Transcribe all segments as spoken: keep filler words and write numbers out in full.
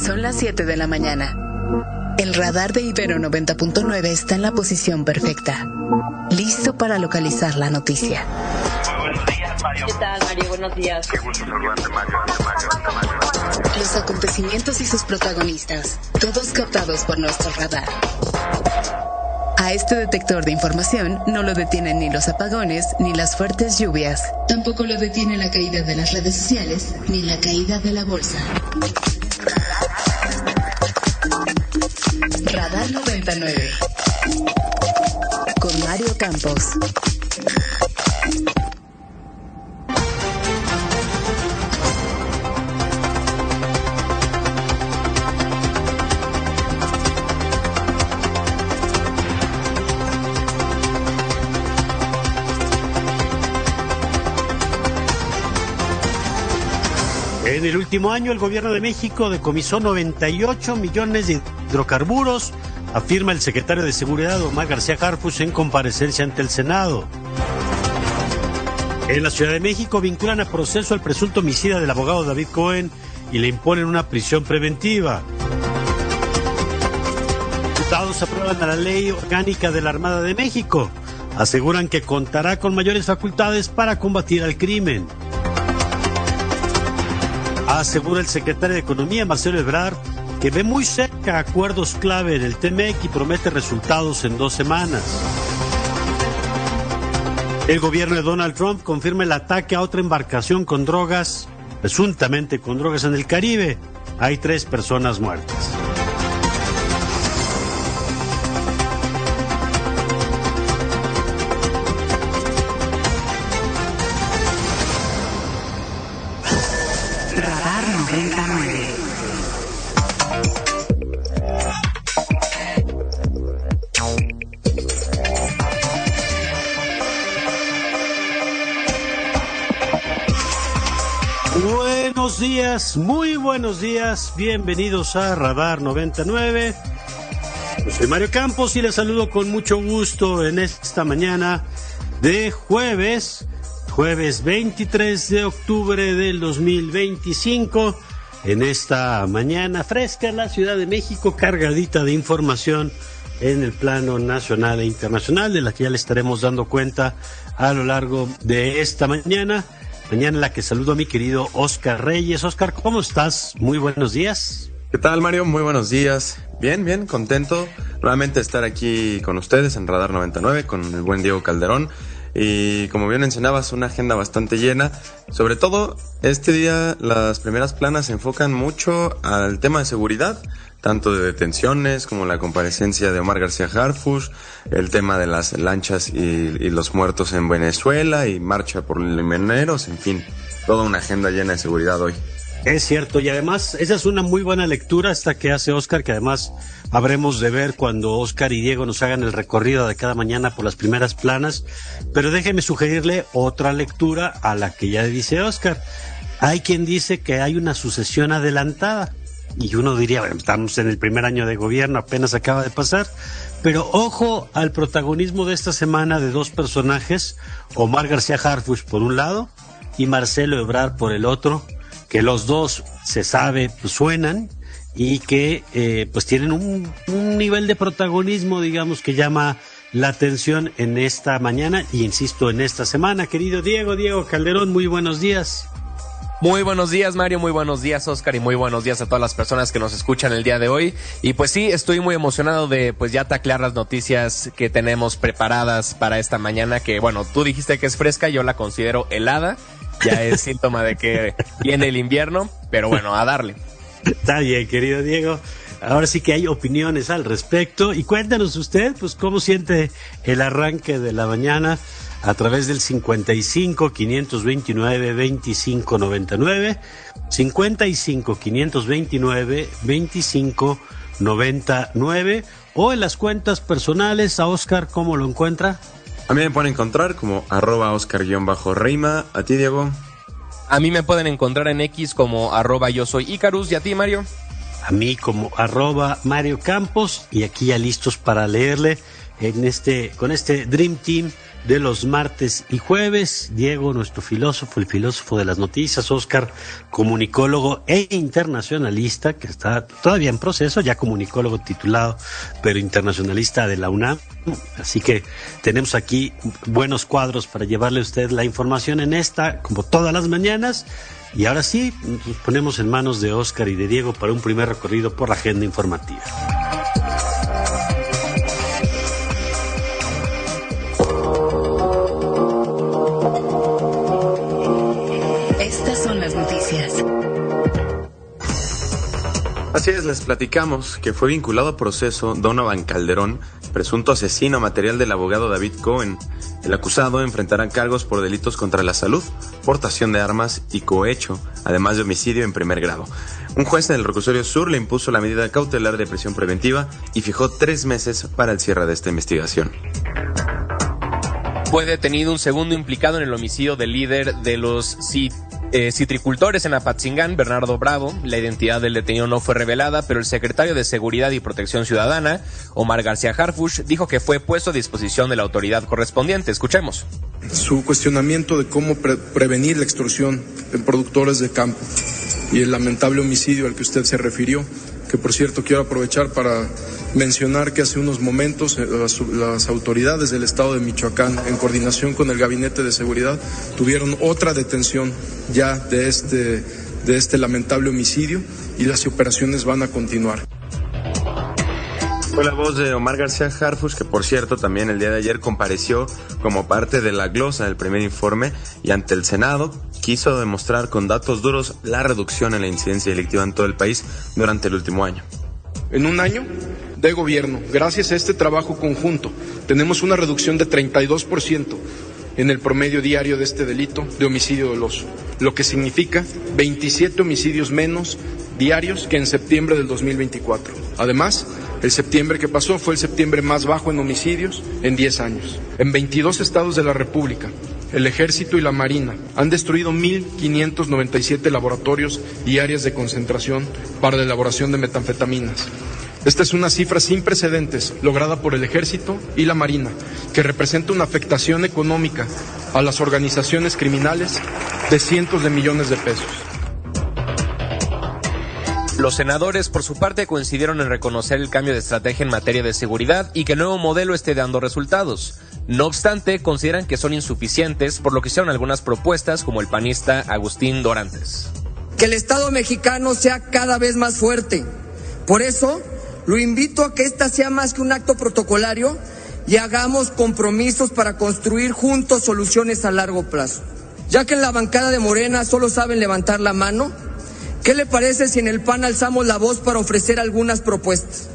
Son las siete de la mañana. El radar de Ibero noventa punto nueve está en la posición perfecta, listo para localizar la noticia. Muy buenos días, Mario. ¿Qué tal, Mario? Buenos días. Qué gusto saludarte, Mario. Mario, Mario, Mario. Los acontecimientos y sus protagonistas, todos captados por nuestro radar. A este detector de información no lo detienen ni los apagones ni las fuertes lluvias. Tampoco lo detiene la caída de las redes sociales ni la caída de la bolsa. Radar noventa y nueve con Mario Campos. En el último año, el gobierno de México decomisó noventa y ocho millones de hidrocarburos, afirma el secretario de Seguridad, Omar García Harfuch, en comparecencia ante el Senado. En la Ciudad de México vinculan a proceso al presunto homicida del abogado David Cohen y le imponen una prisión preventiva. Diputados aprueban la ley orgánica de la Armada de México. Aseguran que contará con mayores facultades para combatir al crimen. Asegura el secretario de Economía, Marcelo Ebrard, que ve muy cerca acuerdos clave en el T M E C y promete resultados en dos semanas. El gobierno de Donald Trump confirma el ataque a otra embarcación con drogas, presuntamente con drogas en el Caribe. Hay tres personas muertas. Radar noventa y nueve. Buenos días, muy buenos días, bienvenidos a Radar noventa y nueve. Yo soy Mario Campos y les saludo con mucho gusto en esta mañana de jueves, jueves veintitrés de octubre del dos mil veinticinco. En esta mañana fresca en la Ciudad de México, cargadita de información en el plano nacional e internacional, de la que ya le estaremos dando cuenta a lo largo de esta mañana. Mañana en la que saludo a mi querido Oscar Reyes. Oscar, ¿cómo estás? Muy buenos días. ¿Qué tal, Mario? Muy buenos días. Bien, bien, contento nuevamente de estar aquí con ustedes en Radar noventa y nueve, con el buen Diego Calderón. Y como bien mencionabas, una agenda bastante llena. Sobre todo, este día las primeras planas se enfocan mucho al tema de seguridad, tanto de detenciones como la comparecencia de Omar García Harfuch, el tema de las lanchas y, y los muertos en Venezuela y marcha por los mineros, en fin, toda una agenda llena de seguridad hoy. Es cierto, y además esa es una muy buena lectura esta que hace Oscar, que además habremos de ver cuando Oscar y Diego nos hagan el recorrido de cada mañana por las primeras planas. Pero déjeme sugerirle otra lectura a la que ya dice Oscar. Hay quien dice que hay una sucesión adelantada, y uno diría, bueno, estamos en el primer año de gobierno, apenas acaba de pasar, pero ojo al protagonismo de esta semana de dos personajes, Omar García Harfuch por un lado y Marcelo Ebrard por el otro, que los dos se sabe, pues, suenan y que eh, pues tienen un, un nivel de protagonismo, digamos, que llama la atención en esta mañana y, insisto, en esta semana. Querido Diego, Diego Calderón, muy buenos días. Muy buenos días, Mario, muy buenos días, Oscar, y muy buenos días a todas las personas que nos escuchan el día de hoy. Y pues sí, estoy muy emocionado de pues ya taclear las noticias que tenemos preparadas para esta mañana, que bueno, tú dijiste que es fresca, yo la considero helada, ya es síntoma de que viene el invierno, pero bueno, a darle. Está bien, querido Diego. Ahora sí que hay opiniones al respecto. Y cuéntanos usted, pues, cómo siente el arranque de la mañana a través del cincuenta y cinco, quinientos veintinueve, veinticinco noventa y nueve, cincuenta y cinco, quinientos veintinueve, veinticinco noventa y nueve, o en las cuentas personales. A Oscar, ¿cómo lo encuentra? A mí me pueden encontrar como arroba Oscar-Reima. ¿A ti, Diego? A mí me pueden encontrar en X como arroba yo soy Icarus. ¿Y a ti, Mario? A mí como arroba Mario Campos, y aquí ya listos para leerle en este, con este Dream Team de los martes y jueves. Diego, nuestro filósofo, el filósofo de las noticias. Oscar, comunicólogo e internacionalista, que está todavía en proceso, ya comunicólogo titulado, pero internacionalista de la UNAM. Así que tenemos aquí buenos cuadros para llevarle a usted la información en esta, como todas las mañanas. Y ahora sí, nos ponemos en manos de Oscar y de Diego para un primer recorrido por la agenda informativa. Estas son las noticias. Así es, les platicamos que fue vinculado a proceso Donovan Calderón, presunto asesino material del abogado David Cohen. El acusado enfrentará cargos por delitos contra la salud, portación de armas y cohecho, además de homicidio en primer grado. Un juez del Reclusorio Sur le impuso la medida cautelar de prisión preventiva y fijó tres meses para el cierre de esta investigación. Fue detenido un segundo implicado en el homicidio del líder de los C I T. Eh, citricultores en Apatzingán, Bernardo Bravo. La identidad del detenido no fue revelada, pero el secretario de Seguridad y Protección Ciudadana, Omar García Harfuch, dijo que fue puesto a disposición de la autoridad correspondiente. Escuchemos. Su cuestionamiento de cómo pre- prevenir la extorsión en productores de campo y el lamentable homicidio al que usted se refirió, que por cierto quiero aprovechar para mencionar que hace unos momentos las, las autoridades del estado de Michoacán, en coordinación con el Gabinete de Seguridad, tuvieron otra detención ya de este, de este lamentable homicidio y las operaciones van a continuar. Fue la voz de Omar García Harfuch, que por cierto también el día de ayer compareció como parte de la glosa del primer informe y ante el Senado quiso demostrar con datos duros la reducción en la incidencia delictiva en todo el país durante el último año. En un año de gobierno, gracias a este trabajo conjunto, tenemos una reducción de treinta y dos por ciento en el promedio diario de este delito de homicidio doloso, lo que significa veintisiete homicidios menos diarios que en septiembre del dos mil veinticuatro. Además, el septiembre que pasó fue el septiembre más bajo en homicidios en diez años. En veintidós estados de la República, el Ejército y la Marina han destruido mil quinientos noventa y siete laboratorios y áreas de concentración para la elaboración de metanfetaminas. Esta es una cifra sin precedentes lograda por el Ejército y la Marina, que representa una afectación económica a las organizaciones criminales de cientos de millones de pesos. Los senadores, por su parte, coincidieron en reconocer el cambio de estrategia en materia de seguridad y que el nuevo modelo esté dando resultados. No obstante, consideran que son insuficientes, por lo que hicieron algunas propuestas, como el panista Agustín Dorantes. Que el Estado mexicano sea cada vez más fuerte. Por eso, lo invito a que esta sea más que un acto protocolario y hagamos compromisos para construir juntos soluciones a largo plazo. Ya que en la bancada de Morena solo saben levantar la mano, ¿qué le parece si en el P A N alzamos la voz para ofrecer algunas propuestas?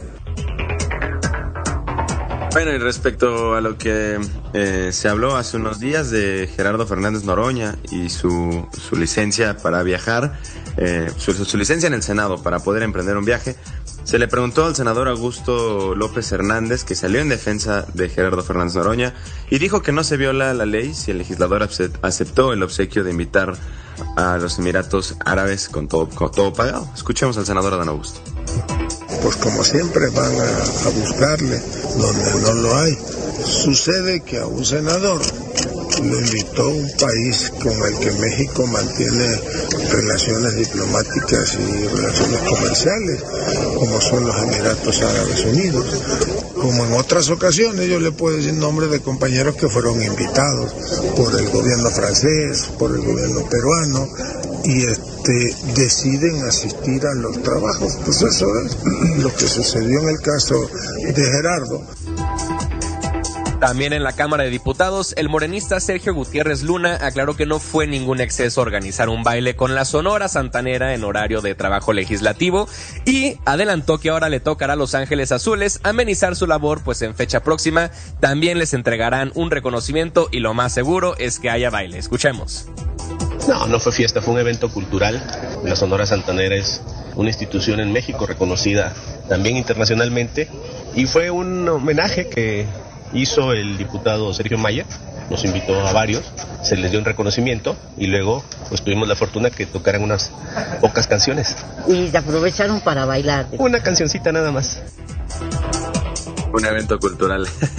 Bueno, y respecto a lo que eh, se habló hace unos días de Gerardo Fernández Noroña y su, su licencia para viajar, eh, su, su licencia en el Senado para poder emprender un viaje, se le preguntó al senador Augusto López Hernández, que salió en defensa de Gerardo Fernández Noroña, y dijo que no se viola la ley si el legislador aceptó el obsequio de invitar a los Emiratos Árabes con todo, con todo pagado. Escuchemos al senador Adán Augusto. Pues como siempre van a, a buscarle donde no lo hay. Sucede que a un senador lo invitó un país con el que México mantiene relaciones diplomáticas y relaciones comerciales, como son los Emiratos Árabes Unidos. Como en otras ocasiones, yo le puedo decir nombres de compañeros que fueron invitados por el gobierno francés, por el gobierno peruano, y este deciden asistir a los trabajos. Pues eso es lo que sucedió en el caso de Gerardo. También en la Cámara de Diputados, el morenista Sergio Gutiérrez Luna aclaró que no fue ningún exceso organizar un baile con la Sonora Santanera en horario de trabajo legislativo y adelantó que ahora le tocará a Los Ángeles Azules amenizar su labor, pues en fecha próxima también les entregarán un reconocimiento y lo más seguro es que haya baile. Escuchemos. No, no fue fiesta, fue un evento cultural. La Sonora Santanera es una institución en México reconocida también internacionalmente y fue un homenaje que hizo el diputado Sergio Mayer, nos invitó a varios, se les dio un reconocimiento y luego pues tuvimos la fortuna que tocaran unas pocas canciones. Y aprovecharon para bailar. Una cancioncita nada más. Un evento cultural.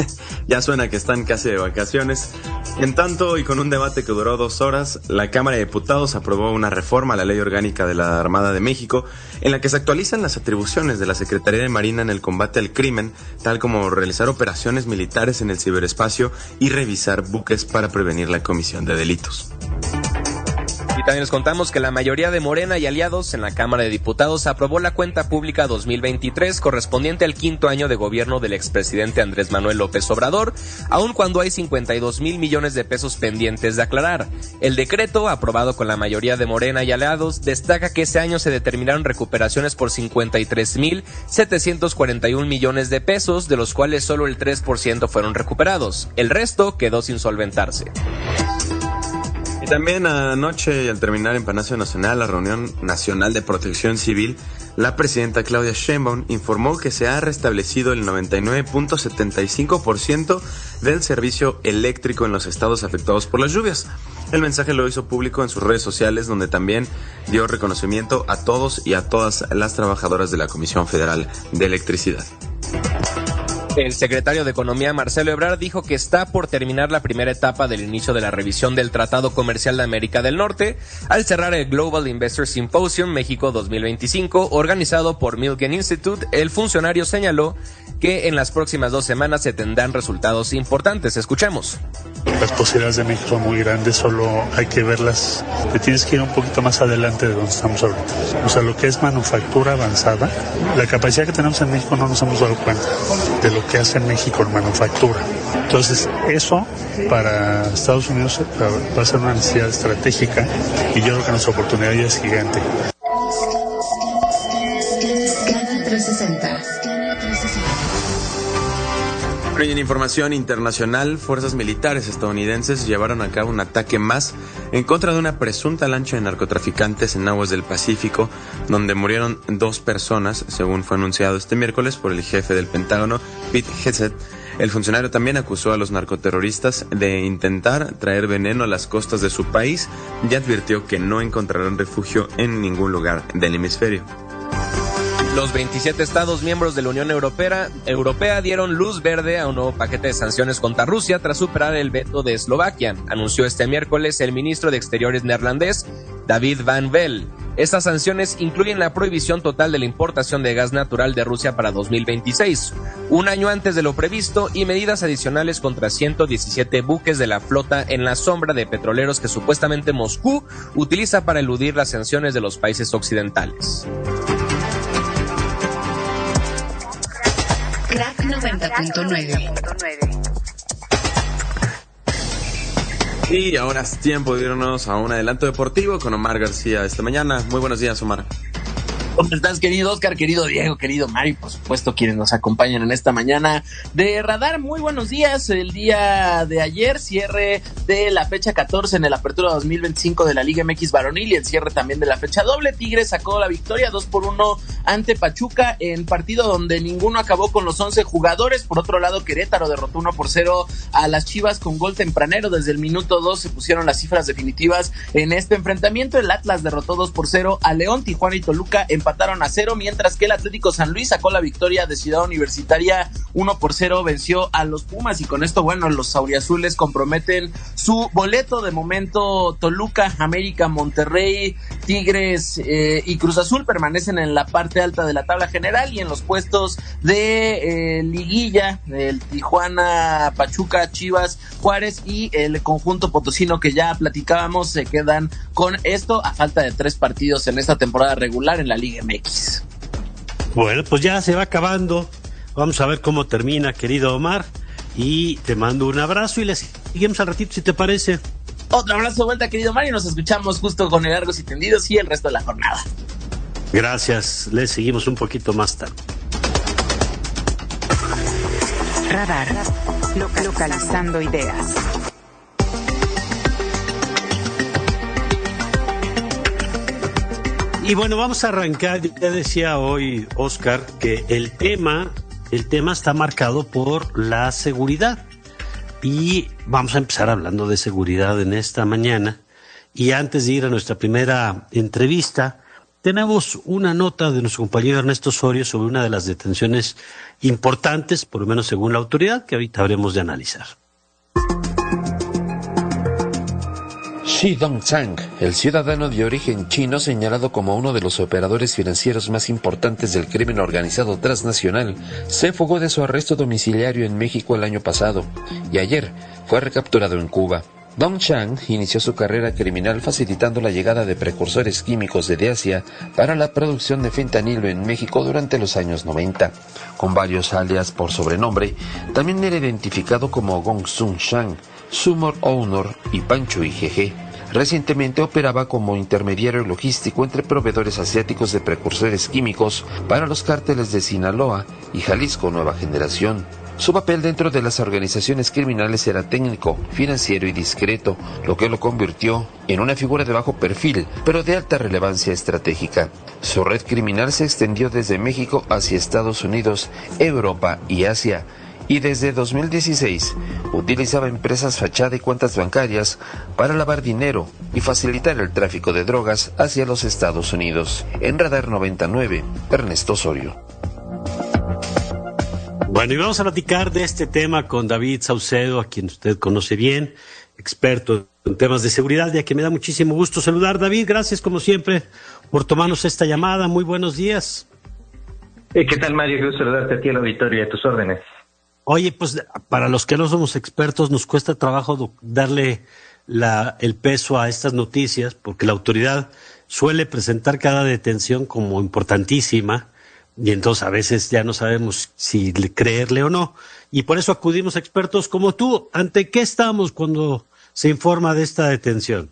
Ya suena que están casi de vacaciones. En tanto, y con un debate que duró dos horas, la Cámara de Diputados aprobó una reforma a la Ley Orgánica de la Armada de México, en la que se actualizan las atribuciones de la Secretaría de Marina en el combate al crimen, tal como realizar operaciones militares en el ciberespacio y revisar buques para prevenir la comisión de delitos. Y también les contamos que la mayoría de Morena y aliados en la Cámara de Diputados aprobó la cuenta pública dos mil veintitrés correspondiente al quinto año de gobierno del expresidente Andrés Manuel López Obrador, aun cuando hay cincuenta y dos mil millones de pesos pendientes de aclarar. El decreto, aprobado con la mayoría de Morena y aliados, destaca que ese año se determinaron recuperaciones por cincuenta y tres mil setecientos cuarenta y un millones de pesos, de los cuales solo el tres por ciento fueron recuperados. El resto quedó sin solventarse. Y también anoche, al terminar en Palacio Nacional la reunión nacional de protección civil, la presidenta Claudia Sheinbaum informó que se ha restablecido el noventa y nueve punto setenta y cinco por ciento del servicio eléctrico en los estados afectados por las lluvias. El mensaje lo hizo público en sus redes sociales, donde también dio reconocimiento a todos y a todas las trabajadoras de la Comisión Federal de Electricidad. El secretario de Economía, Marcelo Ebrard, dijo que está por terminar la primera etapa del inicio de la revisión del Tratado Comercial de América del Norte, al cerrar el Global Investor Symposium México dos mil veinticinco, organizado por Milken Institute. El funcionario señaló que en las próximas dos semanas se tendrán resultados importantes. Escuchemos. Las posibilidades de México son muy grandes, solo hay que verlas, te tienes que ir un poquito más adelante de donde estamos ahorita. O sea, lo que es manufactura avanzada, la capacidad que tenemos en México no nos hemos dado cuenta de lo que hace en México en manufactura. Entonces, eso para Estados Unidos va a ser una necesidad estratégica y yo creo que nuestra oportunidad ya es gigante. Canal trescientos sesenta. Y en información internacional, fuerzas militares estadounidenses llevaron a cabo un ataque más en contra de una presunta lancha de narcotraficantes en aguas del Pacífico, donde murieron dos personas, según fue anunciado este miércoles por el jefe del Pentágono, Pete Hegseth. El funcionario también acusó a los narcoterroristas de intentar traer veneno a las costas de su país y advirtió que no encontrarán refugio en ningún lugar del hemisferio. Los veintisiete estados miembros de la Unión Europea, Europea dieron luz verde a un nuevo paquete de sanciones contra Rusia tras superar el veto de Eslovaquia, anunció este miércoles el ministro de Exteriores neerlandés, David Van Vel. Estas sanciones incluyen la prohibición total de la importación de gas natural de Rusia para dos mil veintiséis, un año antes de lo previsto, y medidas adicionales contra ciento diecisiete buques de la flota en la sombra de petroleros que supuestamente Moscú utiliza para eludir las sanciones de los países occidentales. Crack noventa punto nueve. Y ahora es tiempo de irnos a un adelanto deportivo con Omar García esta mañana. Muy buenos días, Omar. ¿Cómo estás, querido Oscar, querido Diego, querido Mari, por supuesto, quienes nos acompañan en esta mañana de Radar? Muy buenos días. El día de ayer, cierre de la fecha catorce en el Apertura dos mil veinticinco de la Liga M X varonil y el cierre también de la fecha doble. Tigres sacó la victoria dos por uno ante Pachuca en partido donde ninguno acabó con los once jugadores. Por otro lado, Querétaro derrotó uno por cero a las Chivas con gol tempranero. Desde el minuto dos se pusieron las cifras definitivas en este enfrentamiento. El Atlas derrotó dos por cero a León. Tijuana y Toluca empataron a cero, mientras que el Atlético San Luis sacó la victoria de Ciudad Universitaria uno por cero, venció a los Pumas, y con esto, bueno, los auriazules comprometen su boleto. De momento, Toluca, América, Monterrey, Tigres eh, y Cruz Azul permanecen en la parte alta de la tabla general, y en los puestos de eh, liguilla, el Tijuana, Pachuca, Chivas, Juárez y el conjunto potosino que ya platicábamos se quedan con esto a falta de tres partidos en esta temporada regular en la Liga M X. Bueno, pues ya se va acabando. Vamos a ver cómo termina, querido Omar. Y te mando un abrazo y les seguimos al ratito, si te parece. Otro abrazo de vuelta, querido Mario. Nos escuchamos justo con el Largos y Tendidos y el resto de la jornada. Gracias. Les seguimos un poquito más tarde. Radar. Localizando ideas. Y bueno, vamos a arrancar. Ya decía hoy Oscar que el tema, el tema está marcado por la seguridad. Y vamos a empezar hablando de seguridad en esta mañana. Y antes de ir a nuestra primera entrevista, tenemos una nota de nuestro compañero Ernesto Osorio sobre una de las detenciones importantes, por lo menos según la autoridad, que ahorita habremos de analizar. Xi Dongchang, el ciudadano de origen chino señalado como uno de los operadores financieros más importantes del crimen organizado transnacional, se fugó de su arresto domiciliario en México el año pasado y ayer fue recapturado en Cuba. Dongchang inició su carrera criminal facilitando la llegada de precursores químicos desde Asia para la producción de fentanilo en México durante los años noventa. Con varios alias por sobrenombre, también era identificado como Gong Sun Shang, Sumor Owner y Pancho I G G. Recientemente operaba como intermediario logístico entre proveedores asiáticos de precursores químicos para los cárteles de Sinaloa y Jalisco Nueva Generación. Su papel dentro de las organizaciones criminales era técnico, financiero y discreto, lo que lo convirtió en una figura de bajo perfil, pero de alta relevancia estratégica. Su red criminal se extendió desde México hacia Estados Unidos, Europa y Asia, y desde dos mil dieciséis utilizaba empresas fachada y cuentas bancarias para lavar dinero y facilitar el tráfico de drogas hacia los Estados Unidos. En Radar noventa y nueve, Ernesto Osorio. Bueno, y vamos a platicar de este tema con David Saucedo, a quien usted conoce bien, experto en temas de seguridad, ya que me da muchísimo gusto saludar. David, gracias como siempre por tomarnos esta llamada. Muy buenos días. ¿Qué tal, Mario? Quiero saludarte a ti, al auditorio y a tus órdenes. Oye, pues para los que no somos expertos nos cuesta trabajo darle la, el peso a estas noticias, porque la autoridad suele presentar cada detención como importantísima, y entonces a veces ya no sabemos si creerle o no, y por eso acudimos a expertos como tú. ¿Ante qué estamos cuando se informa de esta detención?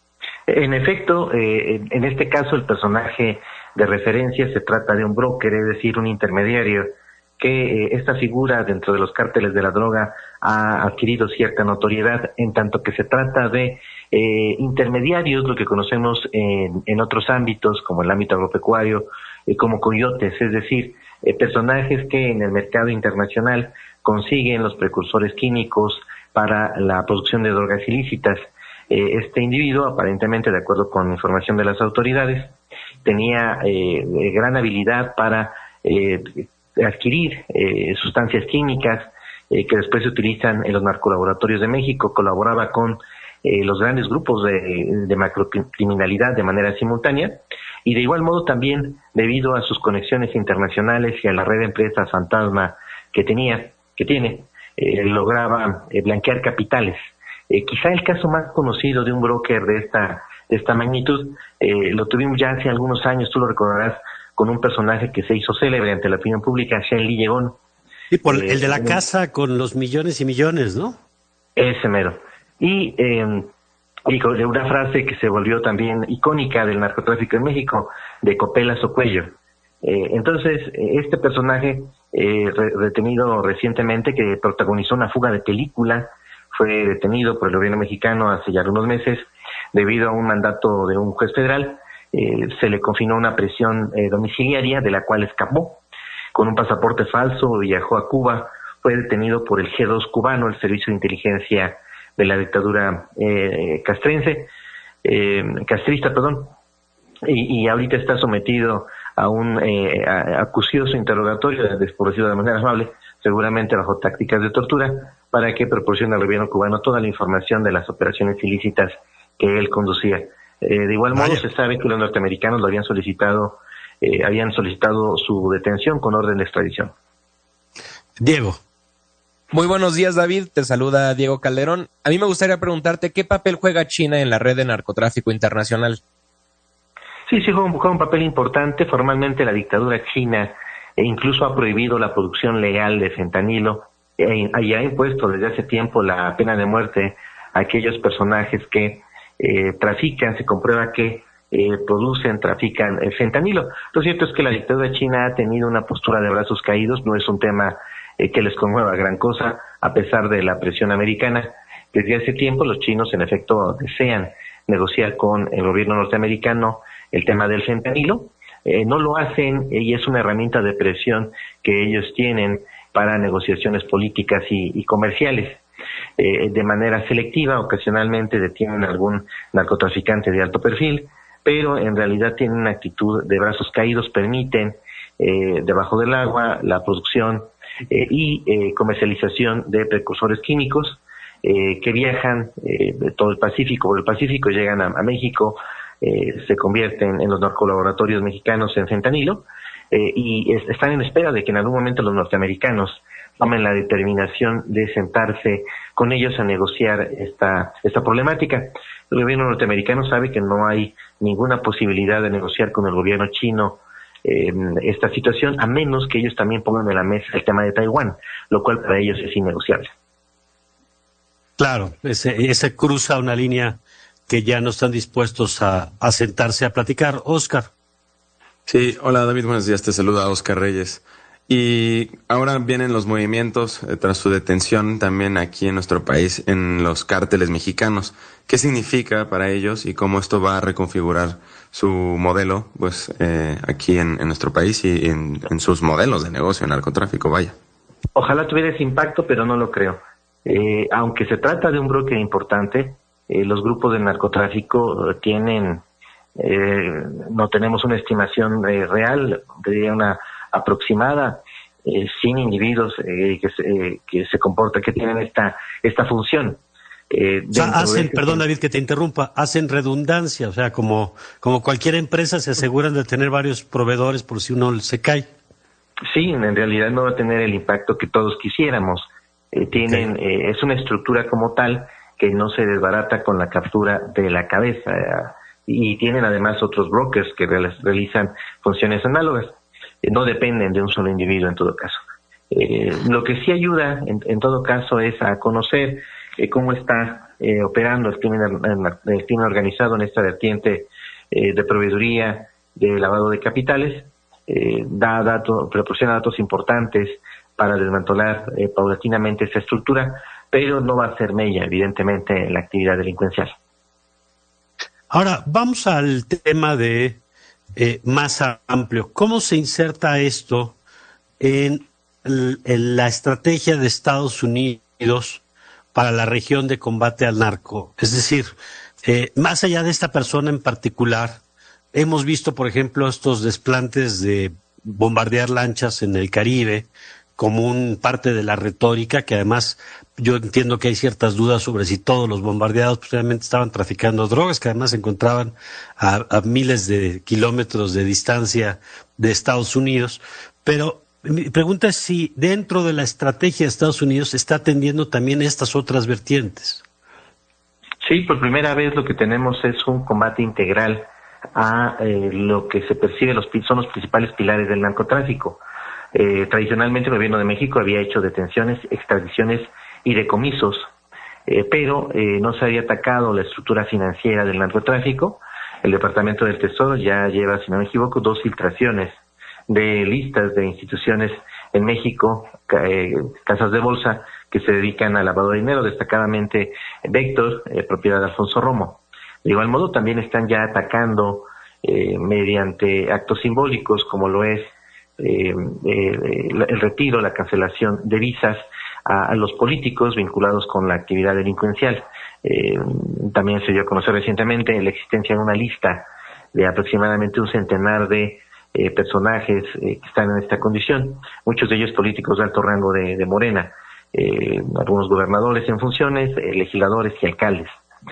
En efecto, eh, en este caso el personaje de referencia se trata de un broker, es decir, un intermediario, que eh, esta figura dentro de los cárteles de la droga ha adquirido cierta notoriedad, en tanto que se trata de eh, intermediarios, lo que conocemos en, en otros ámbitos, como el ámbito agropecuario, eh, como coyotes, es decir, eh, personajes que en el mercado internacional consiguen los precursores químicos para la producción de drogas ilícitas. Eh, este individuo, aparentemente, de acuerdo con información de las autoridades, tenía eh, gran habilidad para eh, adquirir eh, sustancias químicas eh, que después se utilizan en los narcolaboratorios de México. Colaboraba con eh, los grandes grupos de, de macrocriminalidad de manera simultánea, y de igual modo también debido a sus conexiones internacionales y a la red de empresas fantasma que tenía, que tiene, eh, lograba eh, blanquear capitales. Eh, quizá el caso más conocido de un broker de esta de esta magnitud eh, lo tuvimos ya hace algunos años, tú lo recordarás, con un personaje que se hizo célebre ante la opinión pública, Shen Li Yegon. Y por eh, el de la casa con los millones y millones, ¿no? Ese mero. Y, eh, y con una frase que se volvió también icónica del narcotráfico en México, de copelas o cuello. Eh, entonces, este personaje, eh, re detenido recientemente, que protagonizó una fuga de película, fue detenido por el gobierno mexicano hace ya algunos meses, debido a un mandato de un juez federal. Eh, se le confinó una prisión eh, domiciliaria, de la cual escapó con un pasaporte falso, viajó a Cuba, fue detenido por el G dos cubano, el servicio de inteligencia de la dictadura eh, castrense, eh, castrista, perdón, y, y ahorita está sometido a un eh, a, acucioso interrogatorio, por decirlo de manera amable, seguramente bajo tácticas de tortura, para que proporcione al gobierno cubano toda la información de las operaciones ilícitas que él conducía. Eh, de igual modo, se sabe que los norteamericanos lo habían solicitado, eh, habían solicitado su detención con orden de extradición. Diego. Muy buenos días, David. Te saluda Diego Calderón. A mí me gustaría preguntarte, ¿qué papel juega China en la red de narcotráfico internacional? Sí, sí, juega un, juega un papel importante. Formalmente la dictadura china e incluso ha prohibido la producción legal de fentanilo e, y ha impuesto desde hace tiempo la pena de muerte a aquellos personajes que eh, trafican, se comprueba que eh, producen, trafican eh, fentanilo. Lo cierto es que la dictadura china ha tenido una postura de brazos caídos, no es un tema eh, que les conmueva gran cosa, a pesar de la presión americana. Desde hace tiempo los chinos en efecto desean negociar con el gobierno norteamericano el tema del fentanilo. Eh, no lo hacen eh, y es una herramienta de presión que ellos tienen para negociaciones políticas y, y comerciales. Eh, de manera selectiva, ocasionalmente detienen algún narcotraficante de alto perfil, pero en realidad tienen una actitud de brazos caídos, permiten eh, debajo del agua la producción eh, y eh, comercialización de precursores químicos eh, que viajan eh, de todo el Pacífico, por el Pacífico llegan a, a México, eh, se convierten en los narcolaboratorios mexicanos en fentanilo eh, y es, están en espera de que en algún momento los norteamericanos tomen la determinación de sentarse con ellos a negociar esta, esta problemática. El gobierno norteamericano sabe que no hay ninguna posibilidad de negociar con el gobierno chino eh, esta situación, a menos que ellos también pongan en la mesa el tema de Taiwán, lo cual para ellos es innegociable. Claro, ese, ese cruza una línea que ya no están dispuestos a, a sentarse a platicar. Oscar. Sí, hola David, buenos días, te saluda Oscar Reyes. Y ahora vienen los movimientos eh, tras su detención también aquí en nuestro país en los cárteles mexicanos. ¿Qué significa para ellos y cómo esto va a reconfigurar su modelo pues eh, aquí en, en nuestro país y en, en sus modelos de negocio, en narcotráfico, vaya? Ojalá tuviera ese impacto, pero no lo creo. Eh, aunque se trata de un broker importante, eh, los grupos de narcotráfico tienen, eh, no tenemos una estimación eh, real, diría una aproximada, eh, cien individuos eh, que, se, eh, que se comportan, que tienen esta esta función. Eh, o sea, hacen, este perdón David que te interrumpa, hacen redundancia, o sea, como, como cualquier empresa se aseguran de tener varios proveedores por si uno se cae. Sí, en realidad no va a tener el impacto que todos quisiéramos. Eh, tienen, sí. eh, es una estructura como tal que no se desbarata con la captura de la cabeza eh, y tienen además otros brokers que realizan funciones análogas. No dependen de un solo individuo en todo caso. Eh, lo que sí ayuda en, en todo caso es a conocer eh, cómo está eh, operando el crimen, el crimen organizado en esta vertiente eh, de proveeduría, de lavado de capitales, eh, da datos, proporciona datos importantes para desmantelar eh, paulatinamente esta estructura, pero no va a ser mella, evidentemente, en la actividad delincuencial. Ahora, vamos al tema de Eh, más amplio. ¿Cómo se inserta esto en, en la estrategia de Estados Unidos para la región de combate al narco? Es decir, eh, más allá de esta persona en particular, hemos visto, por ejemplo, estos desplantes de bombardear lanchas en el Caribe como un parte de la retórica, que además yo entiendo que hay ciertas dudas sobre si todos los bombardeados pues, realmente estaban traficando drogas, que además se encontraban a, a miles de kilómetros de distancia de Estados Unidos. Pero mi pregunta es si dentro de la estrategia de Estados Unidos se está atendiendo también estas otras vertientes. Sí, por primera vez lo que tenemos es un combate integral a eh, lo que se percibe los, son los principales pilares del narcotráfico. Eh, tradicionalmente el gobierno de México había hecho detenciones, extradiciones y decomisos, eh, pero eh, no se había atacado la estructura financiera del narcotráfico. El Departamento del Tesoro ya lleva, si no me equivoco, dos filtraciones de listas de instituciones en México, eh, casas de bolsa que se dedican al lavado de dinero, destacadamente Vector, eh, propiedad de Alfonso Romo. De igual modo también están ya atacando eh, mediante actos simbólicos como lo es Eh, eh, el retiro, la cancelación de visas a, a los políticos vinculados con la actividad delincuencial. Eh, también se dio a conocer recientemente la existencia de una lista de aproximadamente un centenar de eh, personajes eh, que están en esta condición, muchos de ellos políticos de alto rango de, de Morena, eh, algunos gobernadores en funciones, eh, legisladores y alcaldes.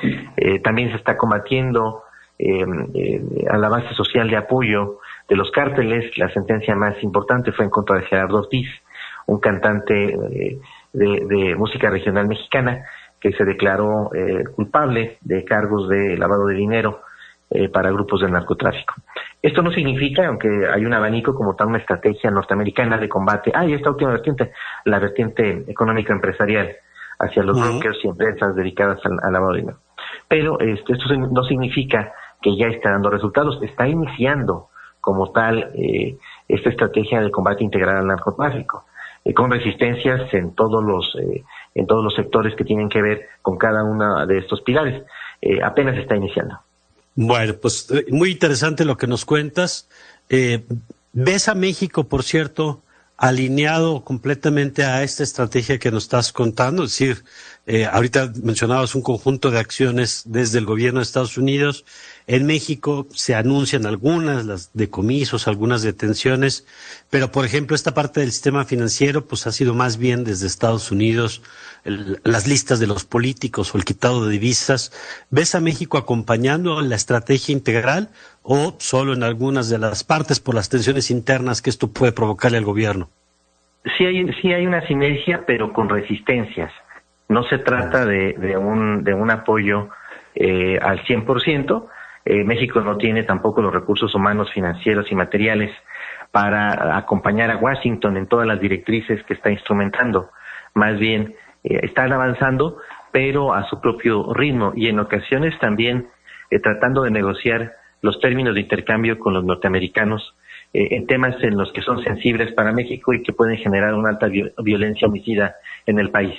Eh, también se está combatiendo eh, eh, a la base social de apoyo de los cárteles. La sentencia más importante fue en contra de Gerardo Ortiz, un cantante eh, de, de música regional mexicana que se declaró eh, culpable de cargos de lavado de dinero eh, para grupos del narcotráfico. Esto no significa, aunque hay un abanico como tal, una estrategia norteamericana de combate, ah, y esta última vertiente, la vertiente económico-empresarial hacia los uh-huh. brokers y empresas dedicadas al, al lavado de dinero. Pero esto, esto no significa que ya está dando resultados, está iniciando como tal eh, esta estrategia de combate integral al narcotráfico, eh, con resistencias en todos los eh, en todos los sectores que tienen que ver con cada uno de estos pilares. Eh, apenas está iniciando. Bueno, pues muy interesante lo que nos cuentas. Eh, ¿Ves a México, por cierto, alineado completamente a esta estrategia que nos estás contando? Es decir, eh, ahorita mencionabas un conjunto de acciones desde el gobierno de Estados Unidos, En México se anuncian algunas, las decomisos, algunas detenciones, pero por ejemplo esta parte del sistema financiero pues ha sido más bien desde Estados Unidos, el, las listas de los políticos o el quitado de divisas. ¿Ves a México acompañando la estrategia integral o solo en algunas de las partes por las tensiones internas que esto puede provocarle al gobierno? Sí hay, sí hay una sinergia, pero con resistencias. No se trata de, de, un, de un apoyo eh, al cien por ciento. Eh, México no tiene tampoco los recursos humanos, financieros y materiales para acompañar a Washington en todas las directrices que está instrumentando. Más bien, eh, están avanzando, pero a su propio ritmo y en ocasiones también eh, tratando de negociar los términos de intercambio con los norteamericanos eh, en temas en los que son sensibles para México y que pueden generar una alta vi- violencia homicida en el país.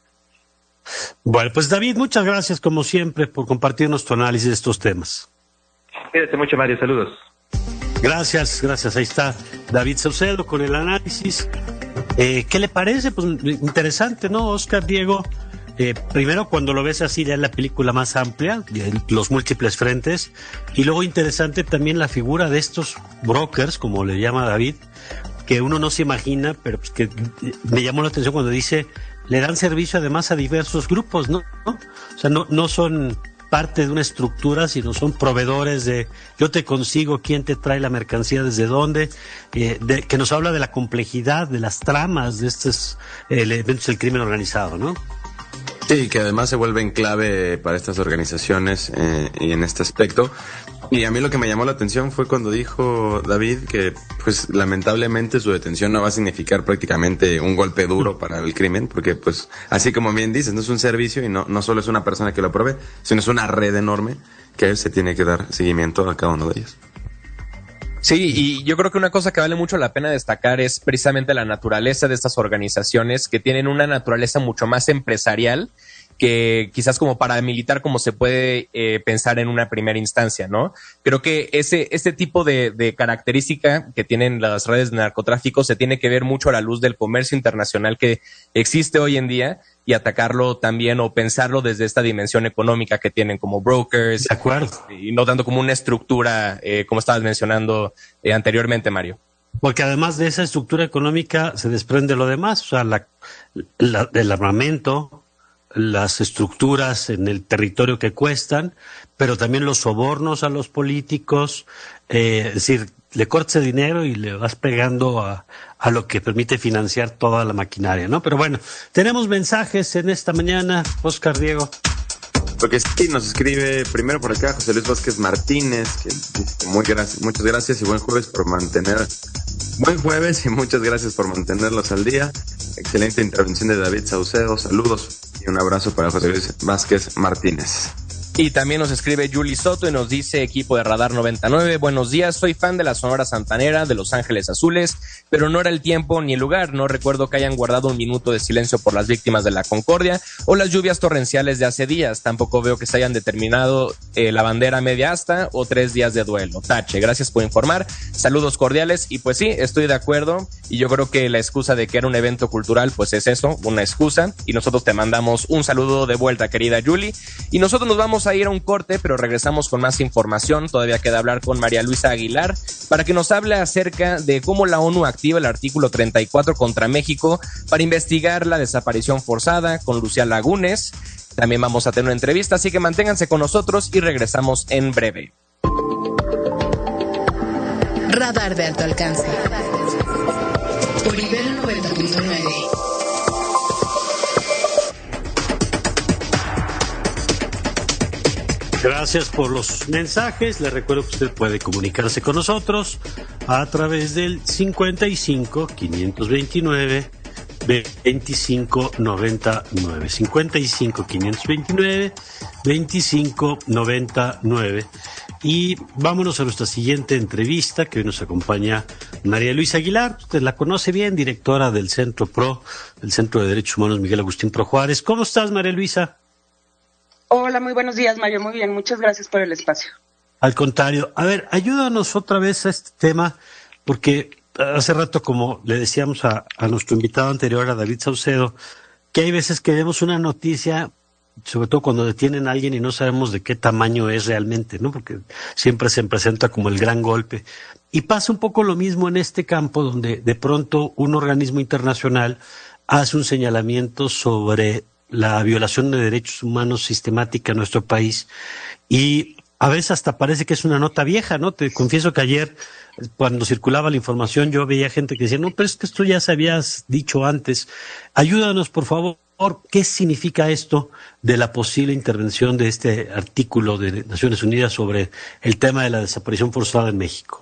Bueno, pues David, muchas gracias como siempre por compartirnos tu análisis de estos temas. Cuídate mucho, Mario, saludos. Gracias, gracias. Ahí está David Saucedo con el análisis. Eh, ¿Qué le parece? Pues interesante, ¿no, Oscar, Diego? Eh, primero, cuando lo ves así, ya la película más amplia, los múltiples frentes, y luego interesante también la figura de estos brokers, como le llama David, que uno no se imagina, pero pues que me llamó la atención cuando dice, le dan servicio además a diversos grupos, ¿no? ¿No? O sea, no, no son parte de una estructura, sino son proveedores de, yo te consigo quién te trae la mercancía, desde dónde, eh, de, que nos habla de la complejidad, de las tramas de estos eh, elementos del crimen organizado, ¿no? Sí, que además se vuelven clave para estas organizaciones eh, y en este aspecto. Y a mí lo que me llamó la atención fue cuando dijo David que, pues, lamentablemente su detención no va a significar prácticamente un golpe duro para el crimen, porque, pues, así como bien dices, no es un servicio y no, no solo es una persona que lo provee, sino es una red enorme que se tiene que dar seguimiento a cada uno de ellos. Sí, y yo creo que una cosa que vale mucho la pena destacar es precisamente la naturaleza de estas organizaciones, que tienen una naturaleza mucho más empresarial que quizás como paramilitar, como se puede eh, pensar en una primera instancia, ¿no? Creo que ese este tipo de, de característica que tienen las redes de narcotráfico se tiene que ver mucho a la luz del comercio internacional que existe hoy en día y atacarlo también o pensarlo desde esta dimensión económica que tienen como brokers. De acuerdo. Y no tanto como una estructura, eh, como estabas mencionando eh, anteriormente, Mario. Porque además de esa estructura económica se desprende lo demás, o sea, la, la, el armamento, las estructuras en el territorio que cuestan, pero también los sobornos a los políticos, eh, es decir, le cortas el dinero y le vas pegando a, a lo que permite financiar toda la maquinaria, ¿no? Pero bueno, tenemos mensajes en esta mañana, Oscar, Diego. Porque sí, nos escribe primero por acá José Luis Vázquez Martínez, que dice muy gracias, muchas gracias y buen jueves por mantener, buen jueves y muchas gracias por mantenerlos al día. Excelente intervención de David Saucedo, saludos y un abrazo para José Luis Vázquez Martínez. Y también nos escribe Julie Soto y nos dice, equipo de Radar noventa y nueve, buenos días, soy fan de la Sonora Santanera, de Los Ángeles Azules, pero no era el tiempo ni el lugar, no recuerdo que hayan guardado un minuto de silencio por las víctimas de la Concordia o las lluvias torrenciales de hace días, tampoco veo que se hayan determinado eh, la bandera media asta o tres días de duelo. Tache, gracias por informar, saludos cordiales, y pues sí, estoy de acuerdo, y yo creo que la excusa de que era un evento cultural, pues es eso, una excusa, y nosotros te mandamos un saludo de vuelta, querida Julie, y nosotros nos vamos a ir a un corte, pero regresamos con más información. Todavía queda hablar con María Luisa Aguilar para que nos hable acerca de cómo la ONU activa el artículo treinta y cuatro contra México para investigar la desaparición forzada, con Lucía Lagunes. También vamos a tener una entrevista, así que manténganse con nosotros y regresamos en breve. Radar de alto alcance por Ibero noventa punto nueve. Gracias por los mensajes. Les recuerdo que usted puede comunicarse con nosotros a través del cincuenta y cinco, quinientos veintinueve, veinticinco noventa y nueve. cincuenta y cinco, quinientos veintinueve, veinticinco noventa y nueve. Y vámonos a nuestra siguiente entrevista, que hoy nos acompaña María Luisa Aguilar. Usted la conoce bien, directora del Centro PRO, del Centro de Derechos Humanos Miguel Agustín Pro Juárez. ¿Cómo estás, María Luisa? Hola, muy buenos días, Mario. Muy bien, muchas gracias por el espacio. Al contrario. A ver, ayúdanos otra vez a este tema, porque hace rato, como le decíamos a, a nuestro invitado anterior, a David Saucedo, que hay veces que vemos una noticia sobre todo cuando detienen a alguien y no sabemos de qué tamaño es realmente, ¿no? Porque siempre se presenta como el gran golpe. Y pasa un poco lo mismo en este campo, donde de pronto un organismo internacional hace un señalamiento sobre la violación de derechos humanos sistemática en nuestro país y a veces hasta parece que es una nota vieja, ¿no? Te confieso que ayer, cuando circulaba la información, yo veía gente que decía, no, pero es que esto ya se había dicho antes. Ayúdanos, por favor, ¿qué significa esto de la posible intervención de este artículo de Naciones Unidas sobre el tema de la desaparición forzada en México?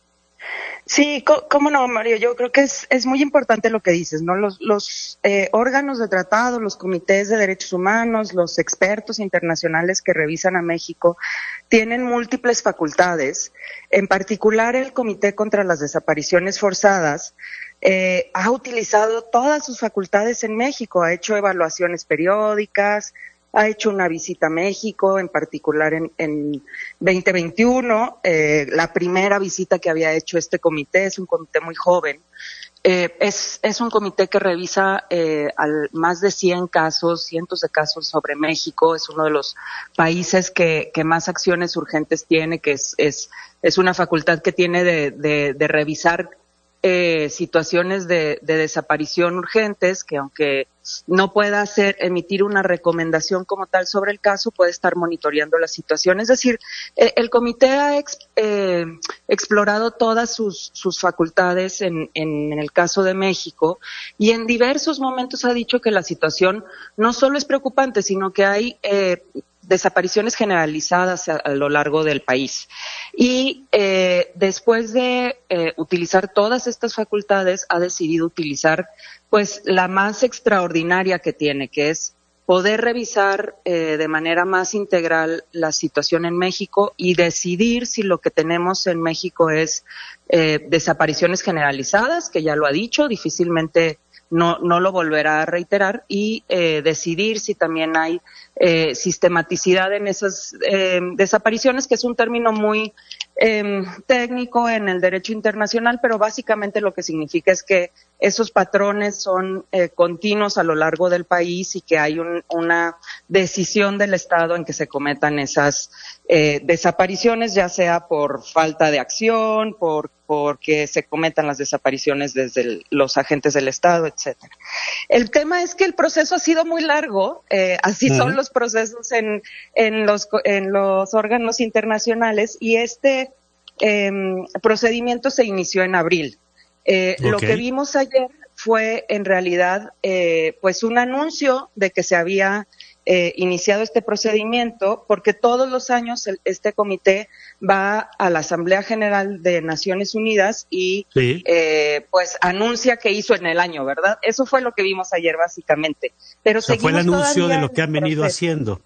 Sí, cómo no, Mario. Yo creo que es, es muy importante lo que dices, ¿no? Los, los eh, órganos de tratado, los comités de derechos humanos, los expertos internacionales que revisan a México tienen múltiples facultades. En particular, el Comité contra las Desapariciones Forzadas eh, ha utilizado todas sus facultades en México, ha hecho evaluaciones periódicas, ha hecho una visita a México, en particular en, en veinte veintiuno, eh, la primera visita que había hecho este comité, es un comité muy joven, eh, es, es un comité que revisa eh, al, más de cien casos, cientos de casos sobre México, es uno de los países que, que más acciones urgentes tiene, que es, es, es una facultad que tiene de, de, de revisar Eh, situaciones de, de desaparición urgentes, que aunque no pueda hacer, emitir una recomendación como tal sobre el caso, puede estar monitoreando la situación. Es decir, eh, el comité ha ex, eh, explorado todas sus, sus facultades en, en, en el caso de México y en diversos momentos ha dicho que la situación no solo es preocupante, sino que hay eh, desapariciones generalizadas a, a lo largo del país. Y eh, después de eh, utilizar todas estas facultades, ha decidido utilizar pues la más extraordinaria que tiene, que es poder revisar eh, de manera más integral la situación en México y decidir si lo que tenemos en México es eh, desapariciones generalizadas, que ya lo ha dicho, difícilmente no, no lo volverá a reiterar, y eh, decidir si también hay eh, sistematicidad en esas eh, desapariciones, que es un término muy eh, técnico en el derecho internacional, pero básicamente lo que significa es que esos patrones son eh, continuos a lo largo del país y que hay un, una decisión del Estado en que se cometan esas eh, desapariciones, ya sea por falta de acción, por porque se cometan las desapariciones desde el, los agentes del Estado, etcétera. El tema es que el proceso ha sido muy largo, eh, así uh-huh. son los procesos en, en, los, en los órganos internacionales, y este eh, procedimiento se inició en abril. Eh, okay. Lo que vimos ayer fue en realidad eh, pues un anuncio de que se había eh, iniciado este procedimiento, porque todos los años el, este comité va a la Asamblea General de Naciones Unidas y sí. eh, pues anuncia qué hizo en el año, ¿verdad? Eso fue lo que vimos ayer básicamente. Pero o sea, fue el anuncio de lo que han venido proceso. haciendo.